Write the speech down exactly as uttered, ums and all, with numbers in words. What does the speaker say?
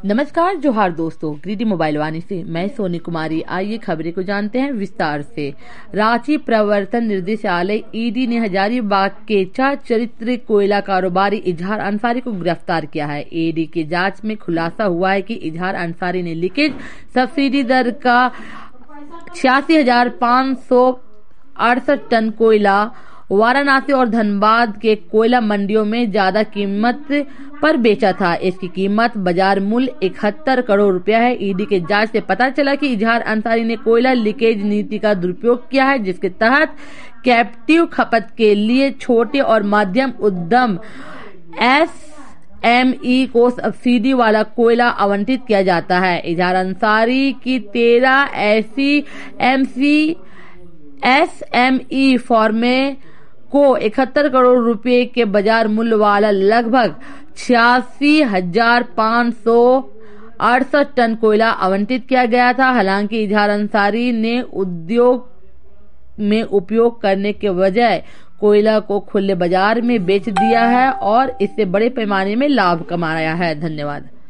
नमस्कार जोहार दोस्तों, ग्रीडी मोबाइल वाणी से मैं सोनी कुमारी। आइए खबरें को जानते हैं विस्तार से। रांची प्रवर्तन निदेशालय ईडी ने हजारीबाग के चार चरित्र कोयला कारोबारी इजहार अंसारी को गिरफ्तार किया है। ईडी की जांच में खुलासा हुआ है कि इजहार अंसारी ने लीकेज सब्सिडी दर का छियासी हजार पाँच सौ अड़सठ टन कोयला वाराणसी और धनबाद के कोयला मंडियों में ज्यादा कीमत पर बेचा था। इसकी कीमत बाजार मूल्य इकहत्तर करोड़ रुपया है। ईडी के जांच से पता चला कि इजहार अंसारी ने कोयला लीकेज नीति का दुरुपयोग किया है, जिसके तहत कैप्टिव खपत के लिए छोटे और मध्यम उद्यम एस एम ई को सब्सिडी वाला कोयला आवंटित किया जाता है। इजहार अंसारी की तेरह ऐसी M C S M E फॉर्मे को इकहत्तर करोड़ रुपए के बाजार मूल्य वाला लगभग छियासी हजार पाँच सौ अड़सठ टन कोयला आवंटित किया गया था। हालांकि इजहार अंसारी ने उद्योग में उपयोग करने के बजाय कोयला को खुले बाजार में बेच दिया है और इससे बड़े पैमाने में लाभ कमाया है। धन्यवाद।